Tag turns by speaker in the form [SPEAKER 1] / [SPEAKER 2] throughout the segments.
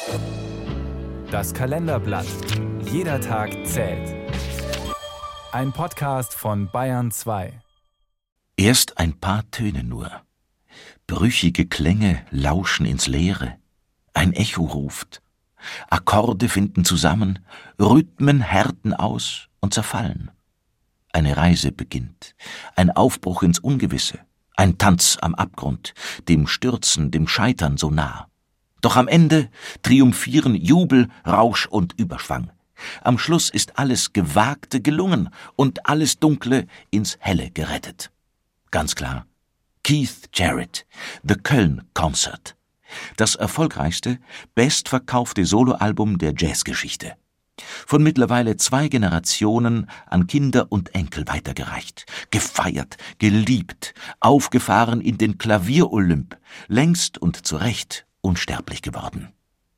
[SPEAKER 1] Das Kalenderblatt. Jeder Tag zählt. Ein Podcast von Bayern 2.
[SPEAKER 2] Erst ein paar Töne nur. Brüchige Klänge lauschen ins Leere. Ein Echo ruft. Akkorde finden zusammen, Rhythmen härten aus und zerfallen. Eine Reise beginnt, ein Aufbruch ins Ungewisse, ein Tanz am Abgrund, dem Stürzen, dem Scheitern so nah. Doch am Ende triumphieren Jubel, Rausch und Überschwang. Am Schluss ist alles Gewagte gelungen und alles Dunkle ins Helle gerettet. Ganz klar, Keith Jarrett, The Köln Concert. Das erfolgreichste, bestverkaufte Soloalbum der Jazzgeschichte. Von mittlerweile 2 Generationen an Kinder und Enkel weitergereicht, gefeiert, geliebt, aufgefahren in den Klavierolymp, längst und zu Recht unsterblich geworden.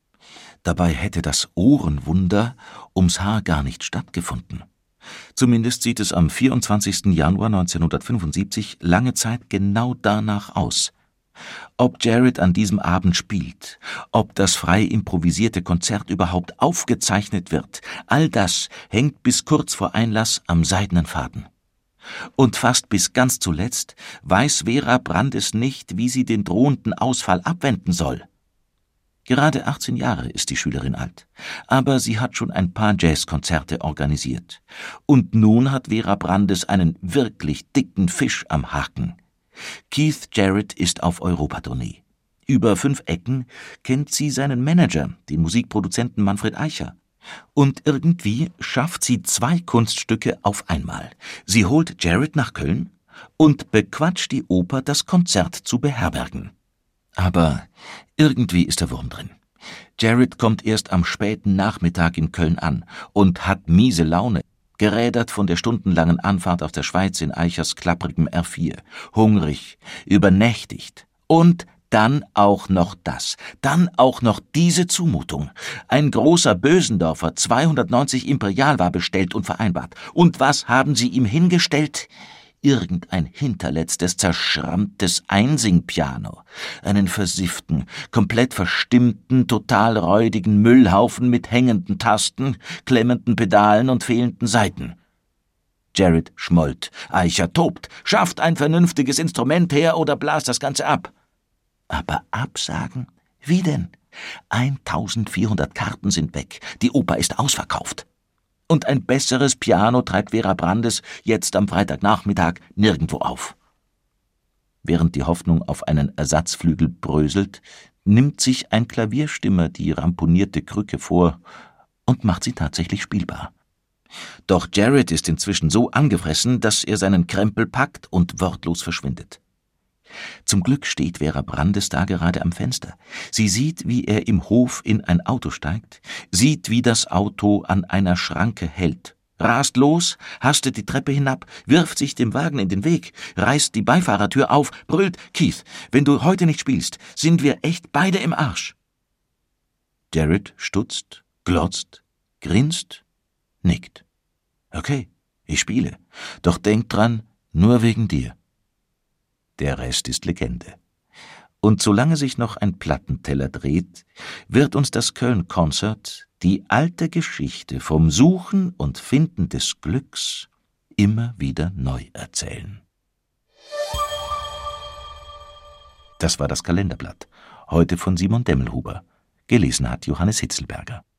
[SPEAKER 2] Dabei hätte das Ohrenwunder ums Haar gar nicht stattgefunden. Zumindest sieht es am 24. Januar 1975 lange Zeit genau danach aus. Ob Jarrett an diesem Abend spielt, ob das frei improvisierte Konzert überhaupt aufgezeichnet wird, all das hängt bis kurz vor Einlass am seidenen Faden. Und fast bis ganz zuletzt weiß Vera Brandes nicht, wie sie den drohenden Ausfall abwenden soll. Gerade 18 Jahre ist die Schülerin alt, aber sie hat schon ein paar Jazzkonzerte organisiert. Und nun hat Vera Brandes einen wirklich dicken Fisch am Haken. Keith Jarrett ist auf Europatournee. Über 5 Ecken kennt sie seinen Manager, den Musikproduzenten Manfred Eicher. Und irgendwie schafft sie 2 Kunststücke auf einmal. Sie holt Jarrett nach Köln und bequatscht die Oper, das Konzert zu beherbergen. Aber irgendwie ist der Wurm drin. Jarrett kommt erst am späten Nachmittag in Köln an und hat miese Laune. Gerädert von der stundenlangen Anfahrt aus der Schweiz in Eichers klapprigem R4, hungrig, übernächtigt und dann auch noch das, dann auch noch diese Zumutung. Ein großer Bösendorfer 290 Imperial war bestellt und vereinbart. Und was haben sie ihm hingestellt? Irgendein hinterletztes, zerschrammtes Einsingpiano, einen versifften, komplett verstimmten, total räudigen Müllhaufen mit hängenden Tasten, klemmenden Pedalen und fehlenden Saiten. Jarrett schmollt, Eicher tobt, schafft ein vernünftiges Instrument her oder blast das Ganze ab. Aber absagen? Wie denn? 1400 Karten sind weg, die Oper ist ausverkauft. Und ein besseres Piano treibt Vera Brandes jetzt am Freitagnachmittag nirgendwo auf. Während die Hoffnung auf einen Ersatzflügel bröselt, nimmt sich ein Klavierstimmer die ramponierte Krücke vor und macht sie tatsächlich spielbar. Doch Jarrett ist inzwischen so angefressen, dass er seinen Krempel packt und wortlos verschwindet. Zum Glück steht Vera Brandes da gerade am Fenster. Sie sieht, wie er im Hof in ein Auto steigt, sieht, wie das Auto an einer Schranke hält, rast los, hastet die Treppe hinab, wirft sich dem Wagen in den Weg, reißt die Beifahrertür auf, brüllt: »Keith, wenn du heute nicht spielst, sind wir echt beide im Arsch.« Jarrett stutzt, glotzt, grinst, nickt. »Okay, ich spiele, doch denk dran, nur wegen dir.« Der Rest ist Legende. Und solange sich noch ein Plattenteller dreht, wird uns das Köln Concert die alte Geschichte vom Suchen und Finden des Glücks immer wieder neu erzählen. Das war das Kalenderblatt, heute von Simon Demmelhuber. Gelesen hat Johannes Hitzelberger.